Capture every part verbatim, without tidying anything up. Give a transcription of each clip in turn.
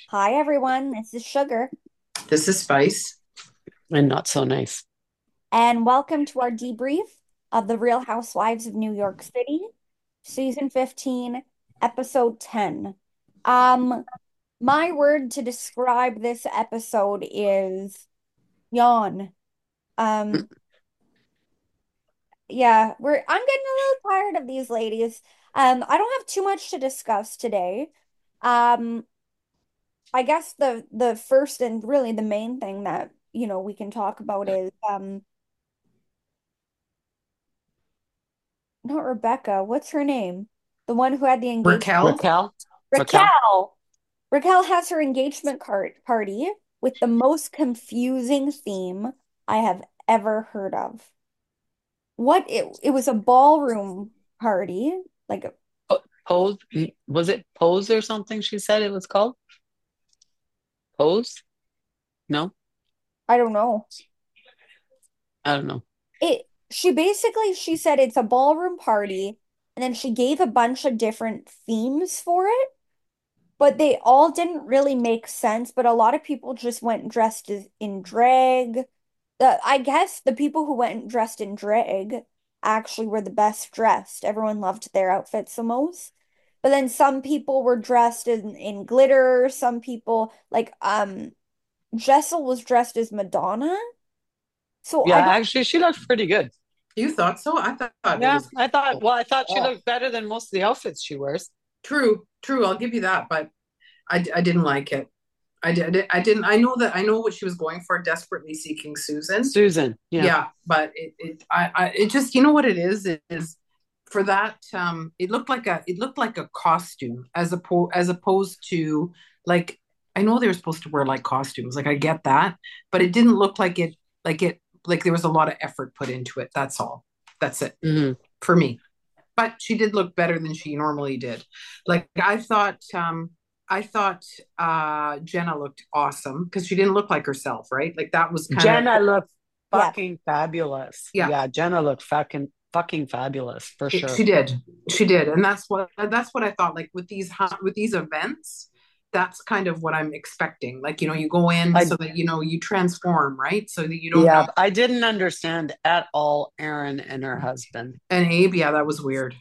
Hi, everyone. This is Sugar, This is Spice. And not so nice. and welcome to our debrief of The Real Housewives of New York City, season fifteen, episode ten. Um, my word to describe this episode is yawn. Um, yeah, we're I'm getting a little tired of these ladies. Um, I don't have too much to discuss today. Um, I guess the the first and really the main thing that, you know, we can talk about is um not Rebecca. What's her name? The one who had the engagement. Raquel. Raquel? Raquel? Raquel. Raquel has her engagement card party with the most confusing theme I have ever heard of. What it it was a ballroom party. Like Po- Pose? Was it Pose or something she said it was called? Pose? No? I don't know. I don't know. It she basically she said it's a ballroom party and then she gave a bunch of different themes for it, but they all didn't really make sense, but a lot of people just went dressed as in drag. The I guess the people who went dressed in drag actually were the best dressed. Everyone loved their outfits the most. But then some people were dressed in, in glitter. Some people like um Jessel was dressed as Madonna. So Yeah, I don't actually, she looked pretty good. You thought so? I thought it Yeah, was I thought, well, I thought she off. looked better than most of the outfits she wears. True, true. I'll give you that, but I, I didn't like it. I did. I didn't. I know that. I know what she was going for. Desperately seeking Susan. Susan, yeah. Yeah, but it. it I. I. It just. You know what it is. It is for that. Um. It looked like a. It looked like a costume as opposed as opposed to like. I know they were supposed to wear like costumes. Like I get that, but it didn't look like it. Like it. Like there was a lot of effort put into it. That's all. That's it Hmm. for me. But she did look better than she normally did. Like I thought, um, I thought uh, Jenna looked awesome because she didn't look like herself, right? Like that was kind of Jenna looked yeah. fucking fabulous. yeah. Yeah, Jenna looked fucking fucking fabulous for It, sure. she did, she did, and that's what that's what I thought. Like with these with these events, that's kind of what I'm expecting. Like you know, you go in I so that you know you transform, right? So that you don't Yeah, know. I didn't understand at all Erin and her husband. And Abe, yeah, that was weird.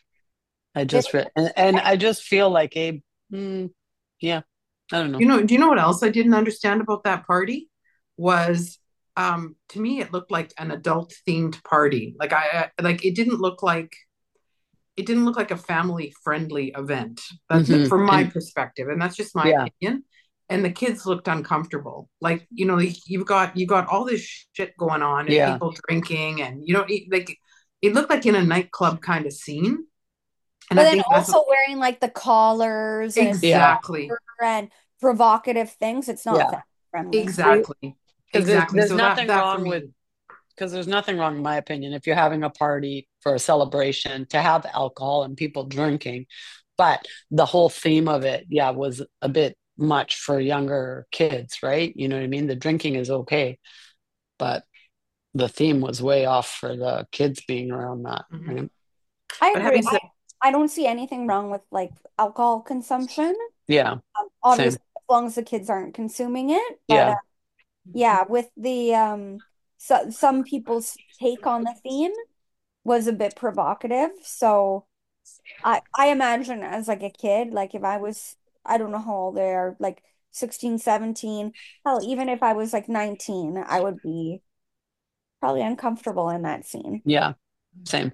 I Did, just re- and, and I just feel like Abe, mm, yeah, I don't know. You know, do you know what else I didn't understand about that party? Was um to me it looked like an adult themed party. Like I I- like it didn't look like it didn't look like a family friendly event. That's Hmm. from my And perspective, and that's just my yeah, opinion. And the kids looked uncomfortable. Like you know, you've got you got all this shit going on and yeah, people drinking, and you know, it, like it looked like in a nightclub kind of scene. And but I then think that's also wearing like the collars and it's yeah, exactly, and provocative things. It's not yeah. family friendly. exactly, Because there's exactly. there's So that nothing that for wrong with me. because there's nothing wrong, in my opinion, if you're having a party for a celebration to have alcohol and people drinking. But the whole theme of it, yeah, was a bit much for younger kids, right? You know what I mean? The drinking is okay, but the theme was way off for the kids being around that, Mhm. right? I But agree. having I, said, I don't see anything wrong with like alcohol consumption. Yeah, Um, same. obviously, as long as the kids aren't consuming it. But uh, Yeah. yeah, with the um, so, some people's take on the theme was a bit provocative. So I I imagine as like a kid, like if I was, I don't know how old they are, like sixteen, seventeen, hell, even if I was like nineteen, I would be probably uncomfortable in that scene. Yeah, same.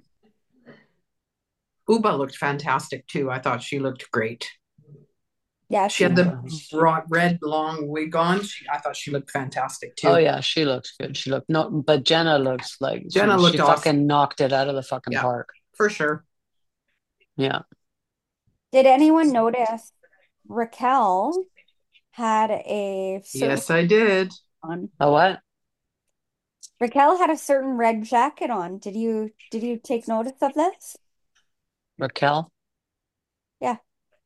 Uba looked fantastic too. I thought she looked great. Yeah, She she had did. the broad red long wig on. She, I thought she looked fantastic Oh too. yeah, she looks good. She looked no, but Jenna looks like Jenna she, she looked awesome. fucking knocked it out of the fucking Yeah, park. for sure. Yeah. Did anyone notice Raquel had a certain Yes, I did. on? Oh what? Raquel had a certain red jacket on. Did you did you take notice of this? Raquel, Yeah.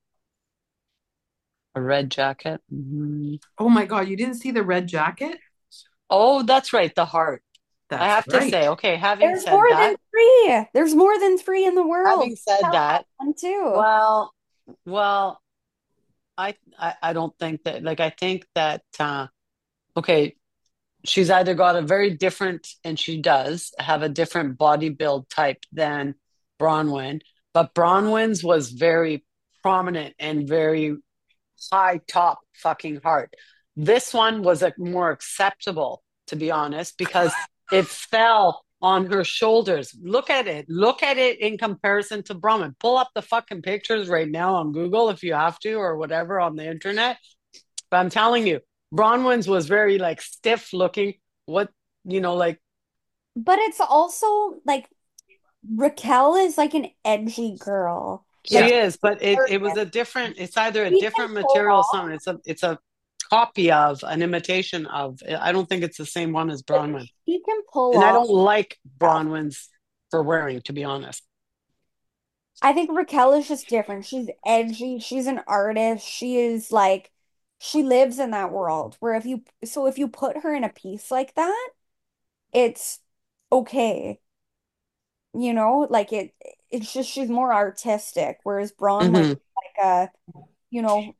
a red jacket. Mhm. Oh my God, you didn't see the red jacket? Oh, that's right, the heart. I That's have to right. say, okay, having There's said more than that, three. There's more than three in the world. having said Raquel had that, one too. well, well, I, I I don't think that like I think that uh okay, she's either got a very different, and she does have a different body build type than Bronwyn, but Bronwyn's was very prominent and very high top fucking heart. This one was a more acceptable, to be honest, because it fell on her shoulders. Look at it. Look at it in comparison to Bronwyn. Pull up the fucking pictures right now on Google if you have to, or whatever on the internet. But I'm telling you, Bronwyn's was very like stiff looking. What, you know, like But it's also like Raquel is like an edgy girl. Like Yeah. she is, but it it was arrogant. a different. It's either a She can different pull material, or off, something. It's a it's a copy of an imitation of. I don't think it's the same one as but Bronwyn, she can pull and I off don't like stuff. Bronwyn's for wearing, to be honest. I think Raquel is just different. She's edgy. She's an artist. She is like, she lives in that world where if you, so if you put her in a piece like that, it's okay. You know, like it, it's just, she's more artistic, whereas Bronwyn, Hmm. like a, you know,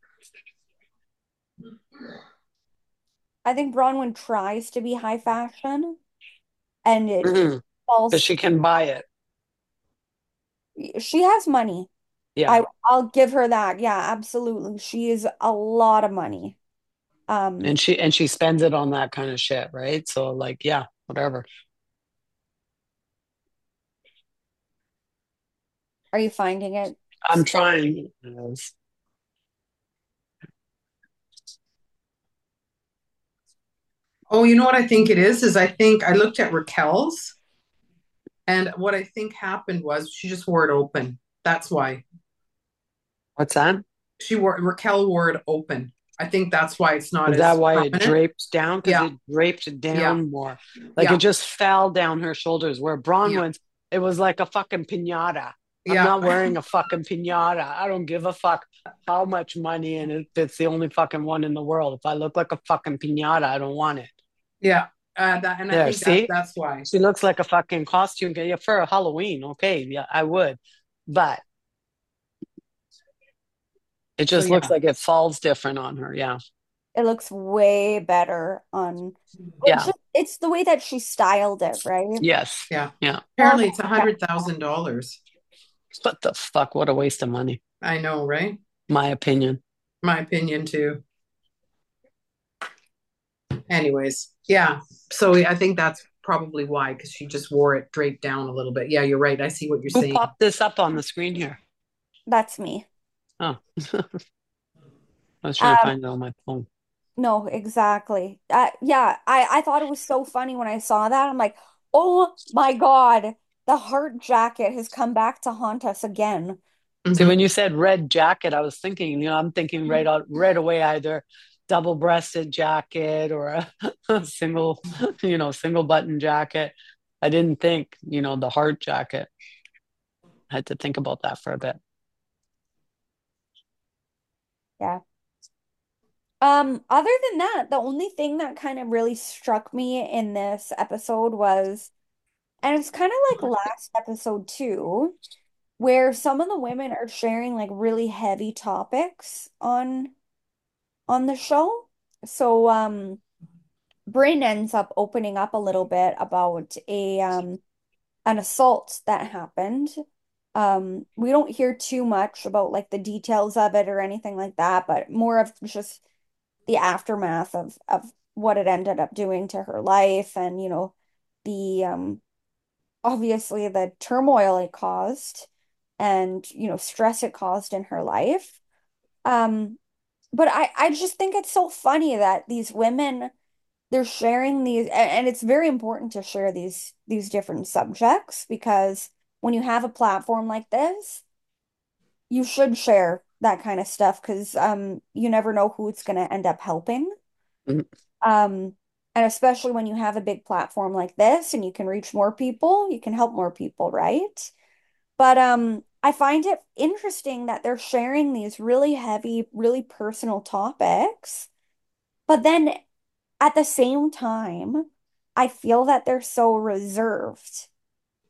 I think Bronwyn tries to be high fashion and it Hmm. Because falls. she can buy it. She has money. Yeah, I I'll give her that. Yeah, absolutely. She is a lot of money. Um, and she and she spends it on that kind of shit, right? So like, yeah, whatever. are you finding it? I'm trying. Yes. Oh, you know what I think it is? Is I think I looked at Raquel's, and what I think happened was she just wore it open. That's why What's that? she wore Raquel wore it open. I think that's why it's not Is that as why it prominent. draped down? Because Yeah, it draped yeah, down more. Like it yeah, just fell down her shoulders. Where yeah, Bronwyn's, it was like a fucking pinata. I'm yeah, not wearing a fucking pinata. I don't give a fuck how much money, and if it's the only fucking one in the world. If I look like a fucking pinata, I don't want it. yeah. Uh, that, and I There, think that see? that's why. She looks like a fucking costume. Yeah, for Halloween. Okay, yeah, I would. But it So just looks yeah, like it falls different on her. Yeah. It looks way better on it's Yeah. just it's the way that she styled it, right? Yes. yeah. Yeah. Well, Apparently, it's a yeah, hundred thousand dollars. What the fuck? What a waste of money. I know, right? My opinion. My opinion too. Anyways, yeah. So I think that's probably why, because she just wore it draped down a little bit. Yeah, you're right. I see what you're Who saying. popped this up on the screen here? that's me. Oh, I was trying to Um, find it on my phone. no, exactly. Uh, yeah, I I thought it was so funny when I saw that. I'm like, oh my God, the heart jacket has come back to haunt us again. See, Hmm. when you said red jacket, I was thinking, you know, I'm thinking right out right away either double-breasted jacket or a, a single, you know, single button jacket. I didn't think, you know, the heart jacket. I had to think about that for a bit. Yeah. Um, other than that, the only thing that kind of really struck me in this episode was, and it's kind of like last episode too, where some of the women are sharing like really heavy topics on on the show. So, um, Bryn ends up opening up a little bit about a um an assault that happened. Um, we don't hear too much about like the details of it or anything like that, but more of just the aftermath of of what it ended up doing to her life and, you know, the um obviously the turmoil it caused and, you know, stress it caused in her life. Um, but I I just think it's so funny that these women they're sharing these and, and it's very important to share these these different subjects because when you have a platform like this, you should share that kind of stuff because um you never know who it's going to end up helping. Mhm. Um, and especially when you have a big platform like this and you can reach more people, you can help more people, right? But um, I find it interesting that they're sharing these really heavy, really personal topics, but then at the same time, I feel that they're so reserved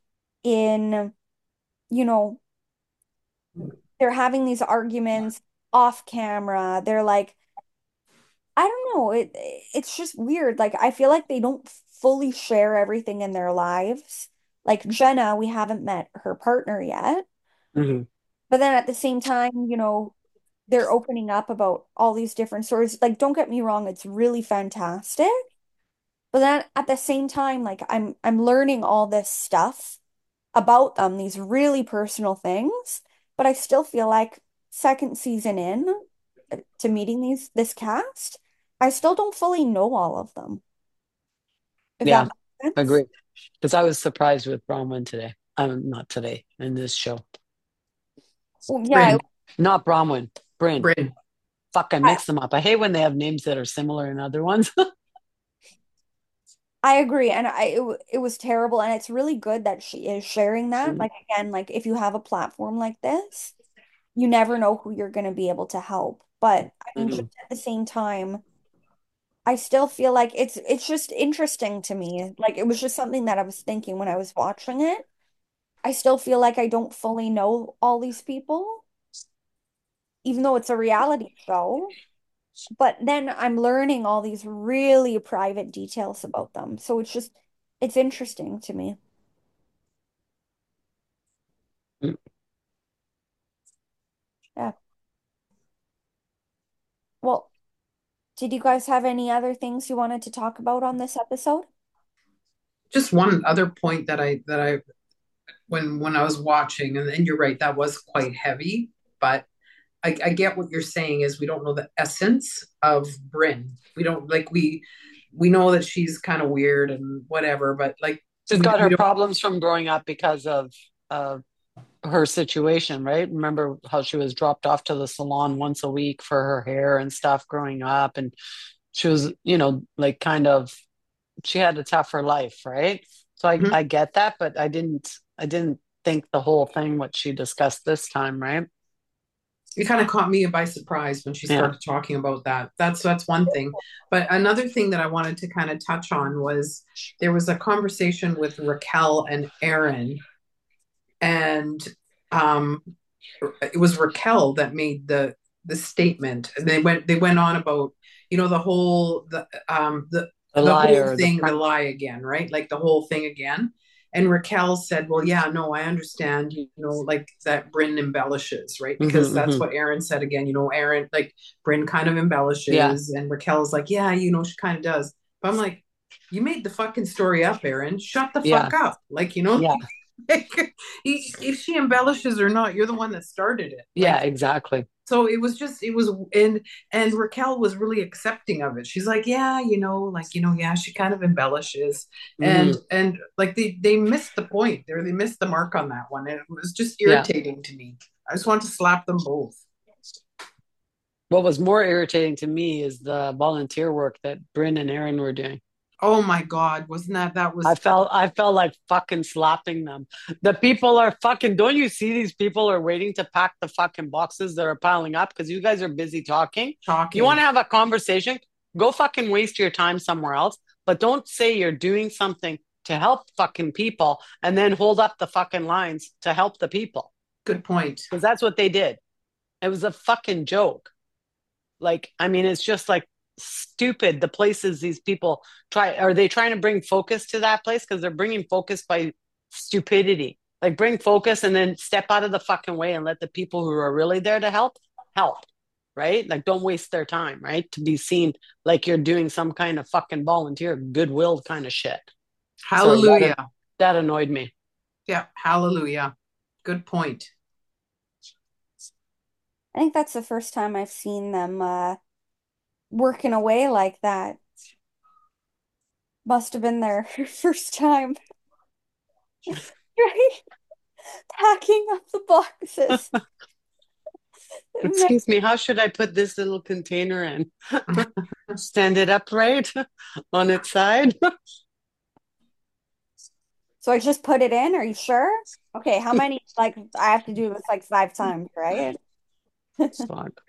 in, you know, they're having these arguments. off camera. They're like, I don't know. It it's just weird. Like I feel like they don't fully share everything in their lives. Like Jenna, we haven't met her partner yet. Mhm. But then at the same time, you know, they're opening up about all these different stories. Like, don't get me wrong, it's really fantastic. But then at the same time, like I'm I'm learning all this stuff about them, these really personal things. But I still feel like second season in uh, to meeting these this cast, I still don't fully know all of them, if that Yeah, makes sense. agree. Because I was surprised with Bronwyn today. Um, not today in this show. Well, yeah, Bryn, Not Bronwyn. Bryn. Bryn. Fuck, I I, mix them up. I hate when they have names that are similar in other ones. I agree, and I it, w- it was terrible, and it's really good that she is sharing that. Mm, Like again, like if you have a platform like this, you never know who you're going to be able to help. But I mean, just mm. at the same time, I still feel like it's it's just interesting to me. Like it was just something that I was thinking when I was watching it. I still feel like I don't fully know all these people, even though it's a reality show. But then I'm learning all these really private details about them. So it's just it's interesting to me. Mm. Yeah. Well, did you guys have any other things you wanted to talk about on this episode? Just one other point that I that I when when I was watching, and, and you're right, that was quite heavy, but I, I get what you're saying is we don't know the essence of Bryn. We don't like we we know that she's kind of weird and whatever, but like She's we got we her don't problems from growing up because of uh, her situation, right? Remember how she was dropped off to the salon once a week for her hair and stuff growing up, and she was, you know, like kind of she had a tougher life, right? So I Mhm. I get that, but I didn't I didn't think the whole thing what she discussed this time, right? It kind of caught me by surprise when she Yeah. started talking about that. That's that's one thing. But another thing that I wanted to kind of touch on was there was a conversation with Raquel and Aaron, and um, it was Raquel that made the the statement. And they went they went on about you know the whole the um the The the whole liar, the thing, the prank. lie again, right? Like the whole thing again. And Raquel said, "Well, yeah, no, I understand, you know, like that Bryn embellishes, right? Because Hmm, that's hmm. what Aaron said again, you know, Aaron, like Bryn kind of Yeah, embellishes, and Raquel's like, yeah, you know, she kind of does." But I'm like, you made the fucking story up, Aaron. Shut the yeah, fuck up. Like, you know, yeah, if she embellishes or not, you're the one that started it. yeah, Like, exactly. so it was just it was and and Raquel was really accepting of it. She's like, yeah, you know, like you know, yeah, she kind of embellishes, and Hmm. and like they they missed the point there. They missed the mark on that one, and it was just Yeah. irritating to me. I just want to slap them both. What was more irritating to me is the volunteer work that Bryn and Aaron were doing. Oh my God, wasn't that that I was felt I felt like fucking slapping them. The people are fucking. Don't you see these people are waiting to pack the fucking boxes that are piling up because you guys are busy talking. You want shocking. to have a conversation? Go fucking waste your time somewhere else. But don't say you're doing something to help fucking people and then hold up the fucking lines to help the people Good point. because that's what they did. It was a fucking joke. Like, I mean, it's just like stupid the places these people try. Are they trying to bring focus to that place? Because they're bringing focus by stupidity. Like, bring focus and then step out of the fucking way and let the people who are really there to help help. Right? Like, don't waste their time, right? To be seen like you're doing some kind of fucking volunteer goodwill kind of shit. So that Hallelujah. that annoyed me. Yeah, hallelujah. Good point. I think that's the first time I've seen them uh working away like that. Must have been their first time, right? Packing up the boxes. Excuse me, how should I put this little container in? Stand it upright on its side. So I just put it in. Are you sure? Okay, how many? Like, I have to do this like five times, right? Fuck.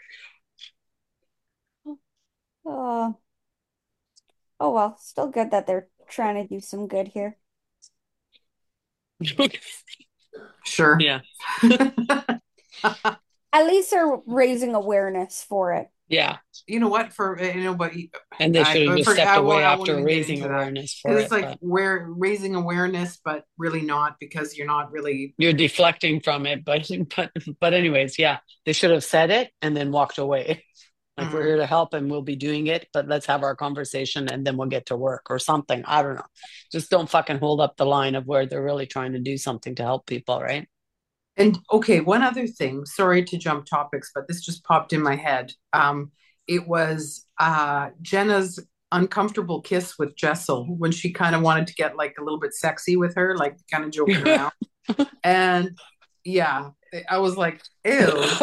Oh, oh well, still good that they're trying to do some good here. Sure. Yeah. At least they're raising awareness for it. Yeah. You know what? For you know, but And they I should have just for stepped I away won't I won't after even get raising into that awareness for because it's it. like But we're raising awareness, but really not because you're not really. you're deflecting from it. But but but anyways, yeah, they should have said it and then walked away. Like, we're Mhm. here to help and we'll be doing it, but let's have our conversation and then we'll get to work or something. I don't know. Just don't fucking hold up the line of where they're really trying to do something to help people, right? And okay, one other thing. Sorry to jump topics, but this just popped in my head. Um, it was uh Jenna's uncomfortable kiss with Jessel when she kind of wanted to get like a little bit sexy with her, like kind of joking around. And yeah, I was like, ew.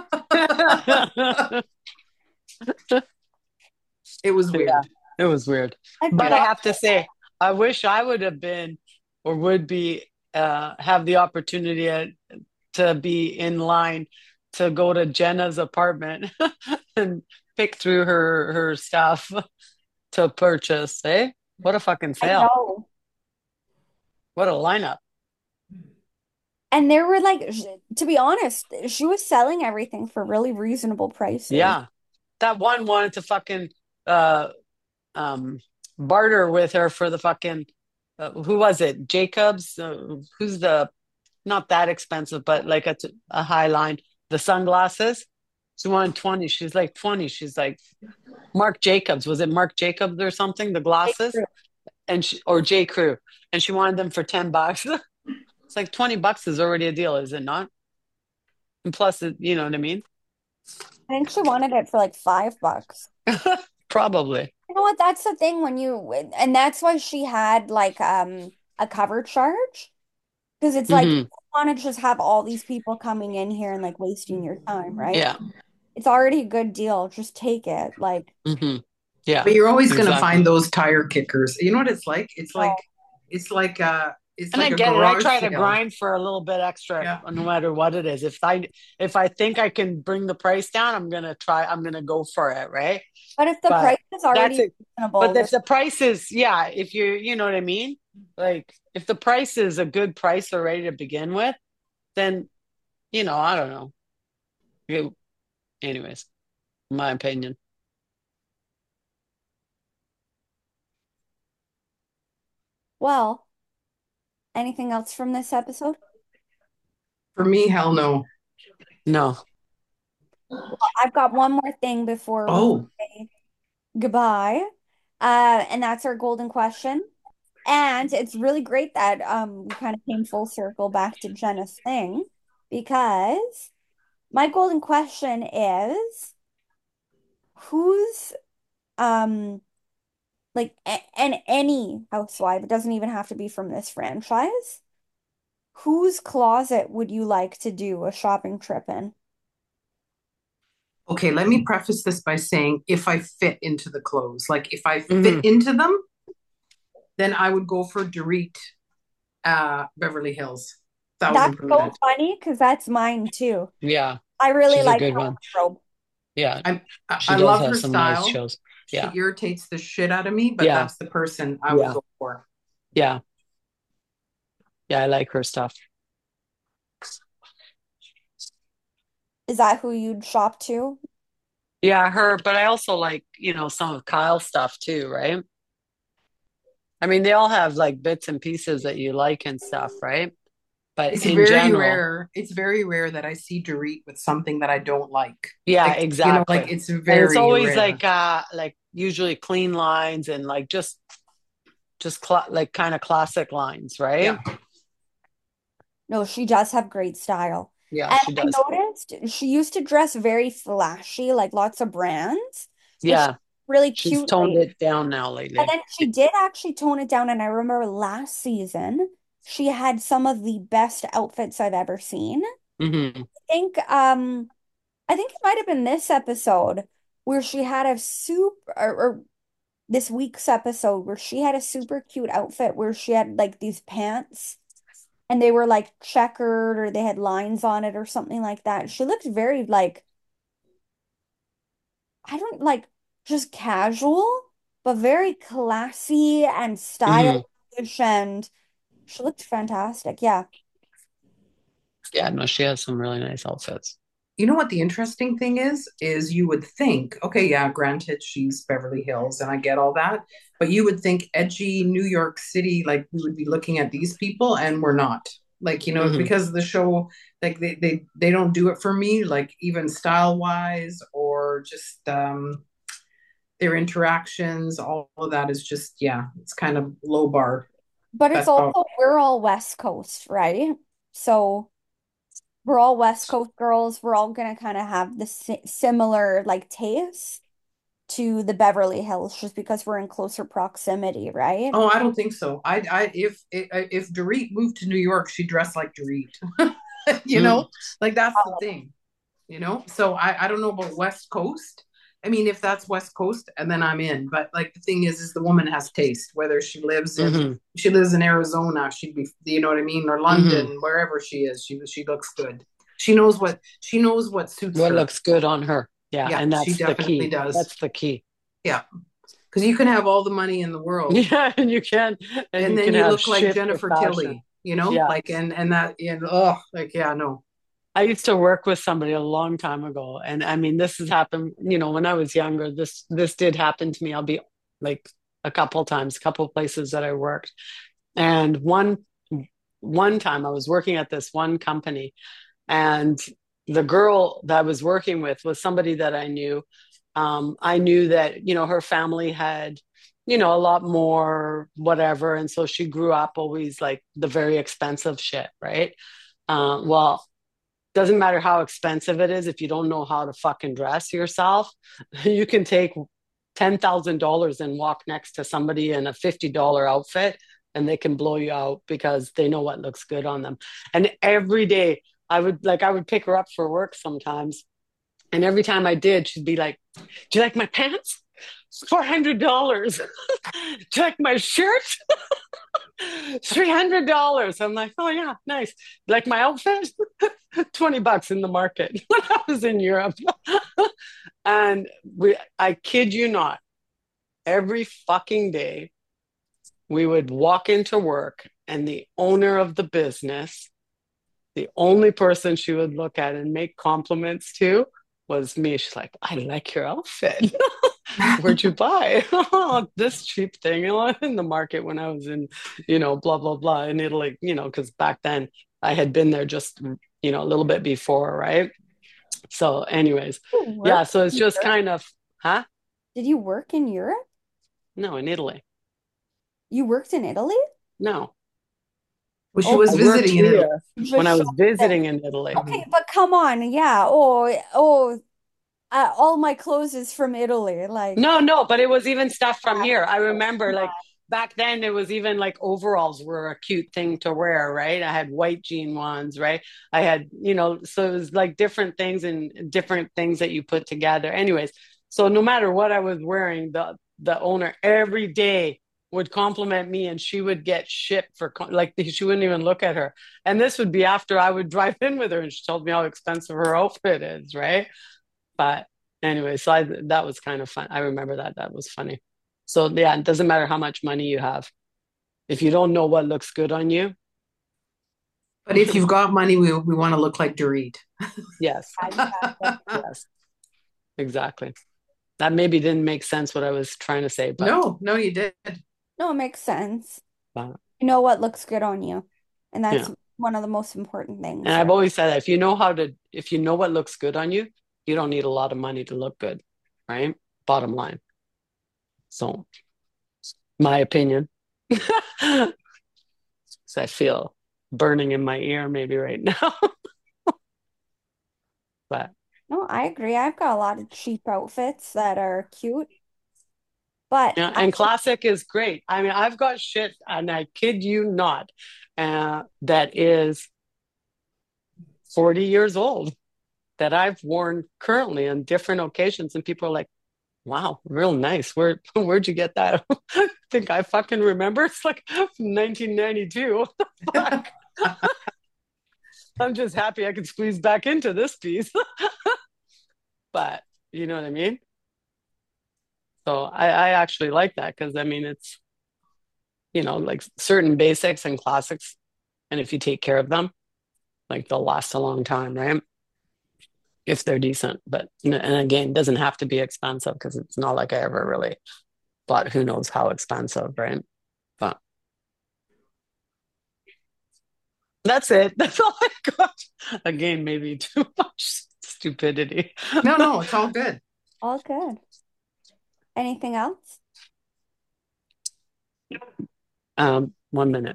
It was Yeah, weird. it was weird. I But I forgot. have to say, I wish I would have been or would be uh have the opportunity uh, to be in line to go to Jenna's apartment and pick through her her stuff to purchase. Eh? What a fucking I sale. know. What a lineup. And there were like, sh- to be honest, she was selling everything for really reasonable prices. Yeah. That one wanted to fucking uh um barter with her for the fucking uh, who was it? Jacobs? Uh, who's the not that expensive, but like a, a high line. The sunglasses. She wanted twenty. She's like twenty. She's like Marc Jacobs. Was it Marc Jacobs or something? The glasses and she, or J. Crew. And she wanted them for ten bucks. It's like twenty bucks is already a deal, is it not? And plus, it, you know what I mean? I think she wanted it for like five bucks. Probably. You know what? That's the thing when you, and that's why she had like um a cover charge. Because it's like, you Hmm. don't want to just have all these people coming in here and like wasting your time, right? Yeah. It's already a good deal. Just take it. Like, Hmm. Yeah. But you're always going to Exactly. find those tire kickers. You know what it's like? It's no. like it's like uh it's And I like a get it. I garage try to sale. grind for a little bit extra, Yeah. no matter what it is. If I if I think I can bring the price down, I'm gonna try. I'm gonna go for it, right? But if the price But is that's already it. But reasonable, if there's the price is, yeah, if you you know what I mean, like if the price is a good price already to begin with, then you know I don't know. You- Anyways, my opinion. well, anything else from this episode? For me, hell no. No. I've got one more thing before we Oh, say goodbye. Uh, and that's our golden question. And it's really great that um we kind of came full circle back to Jenna's thing because my golden question is who's um like a and any housewife, it doesn't even have to be from this franchise. Whose closet would you like to do a shopping trip in? okay. Let me preface this by saying if I fit into the clothes, like if I Hmm. fit into them, then I would go for Dorit, uh, Beverly Hills. That's Thousand so percent. funny because that's mine too. Yeah, I really she's a like good her one. wardrobe. Yeah, I she I does love have her some nice style. shows. She Yeah, irritates the shit out of me, but yeah, that's the person I would yeah, go for. yeah, yeah. I like her stuff. Is that who you'd shop to? Yeah, her, but I also like, you know, some of Kyle's stuff too, right? I mean, they all have like bits and pieces that you like and stuff, right? But It's in very general, rare. It's very rare that I see Dorit with something that I don't like. yeah, Like, you know, like exactly. it's And it's very always rare. like uh like usually clean lines and like just just cl like kind of classic lines, Yeah. right? No, she does have great style. Yeah, And she I does. noticed she used to dress very flashy, like lots of brands, but she's Yeah, really she's cute toned lately. it down now And lately. then she did actually tone it down. And I remember last season, she had some of the best outfits I've ever seen. Hmm. I think um I think it might have been this episode where she had a super or, or this week's episode where she had a super cute outfit where she had like these pants and they were like checkered or they had lines on it or something like that. She looked very like I don't like just casual, but very classy and Hmm. stylish and she looked fantastic. Yeah. Yeah, no, she has some really nice outfits. You know what the interesting thing is? Is you would think, okay, yeah, granted, she's Beverly Hills, and I get all that, but you would think edgy New York City, like we would be looking at these people, and we're not. Like, you know, Hmm. because of the show, like they they they don't do it for me, like even style wise or just um their interactions, all of that is just, yeah, it's kind of low bar. But it's That's all. also, we're all West Coast, right? So we're all West Coast girls. We're all gonna kind of have the si similar like taste to the Beverly Hills just because we're in closer proximity, right? Oh, I don't think so. I, I, if if Dorit moved to New York, she'd dress like Dorit. You know, like that's the thing. You know, so I, I don't know about West Coast. I mean, if that's West Coast, and then I'm in. But like the thing is, is the woman has taste. Whether she lives in Hmm. she lives in Arizona, she'd be, you know what I mean, or Hmm. London, wherever she is, she she looks good. She knows what she knows what suits What her. looks good on her. Yeah, Yeah, and she that's the definitely key. does. That's the key. Yeah, because you can have all the money in the world, Yeah, and you can and and you then can you have look like shit with Jennifer fashion. Tilly, you know, Yeah. like and and that, you know, oh, like yeah, no. I used to work with somebody a long time ago, and I mean, this has happened, you know, when I was younger. This this did happen to me. I'll be like a couple times, a couple places that I worked, and one one time I was working at this one company, and the girl that I was working with was somebody that I knew. Um, I knew that, you know, her family had, you know, a lot more whatever, and so she grew up always like the very expensive shit, right? Uh, well, doesn't matter how expensive it is if you don't know how to fucking dress yourself. You can take ten thousand dollars and walk next to somebody in a fifty dollar outfit, and they can blow you out because they know what looks good on them. And every day I would like I would pick her up for work sometimes, and every time I did, she'd be like, "Do you like my pants? four hundred dollars. Do you like my shirt? three hundred dollars." I'm like, "Oh yeah, nice. Like my outfit?" twenty bucks in the market when I was in Europe. And we, I kid you not, every fucking day we would walk into work, and the owner of the business, the only person she would look at and make compliments to was me. She's like, "I like your outfit. Where'd you buy?" "Oh, this cheap thing in the market when I was in, you know, blah, blah, blah, in Italy," you know, because back then I had been there just, you know, a little bit before, right? So, anyways, You yeah, work so it's in just Europe? kind of, huh? Did you work in Europe? No, in Italy. You worked in Italy? No, Well, she Oh, was I worked visiting in Italy. here you when just I showed was it. visiting in Italy. Okay, but come on, yeah. Oh, oh, uh, all my clothes is from Italy. Like, No, no, but it was even stuff from yeah, here. I remember come like on. back then it was even like overalls were a cute thing to wear, right? I had white jean ones, right? I had, you know, so it was like different things and different things that you put together. Anyways, so no matter what I was wearing, the the owner every day would compliment me, and she would get shit for like she wouldn't even look at her. And this would be after I would drive in with her and she told me how expensive her outfit is, right? But anyway, so I that was kind of fun. I remember that. That was funny. So yeah, it doesn't matter how much money you have. If you don't know what looks good on you, But if you've got money, we we want to look like Dorit. yes, Exactly. yes, exactly. That maybe didn't make sense what I was trying to say, but No, no, you did. No, it makes sense. uh, You know what looks good on you. And that's yeah. one of the most important And things, I've right? always said that if you know how to, if you know what looks good on you, you don't need a lot of money to look good, right? Bottom line. So, my opinion. So I feel burning in my ear maybe right now, but No, I agree. I've got a lot of cheap outfits that are cute, but yeah, I, and classic is great. I mean, I've got shit, and I kid you not, uh, that is forty years old that I've worn currently on different occasions, and people are like, "Wow, real nice. Where where'd you get that?" I think I fucking remember. It's like from nineteen ninety-two. What the fuck? I'm just happy I could squeeze back into this piece, but you know what I mean. So I, I actually like that because I mean it's you know like certain basics and classics, and if you take care of them, like they'll last a long time, right? if they're decent. But you know, and again, doesn't have to be expensive because it's not like I ever really bought who knows how expensive, right? But that's it. That's all I got. Again, maybe too much stupidity. No, no, it's all good. All good. Anything else? um, one minute.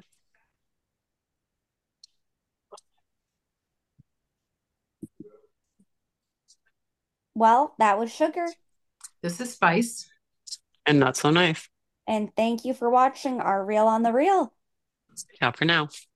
Well, that was Sugar. This is Spice. And not so nice. And thank you for watching our Reel on the Reel. Ciao for now.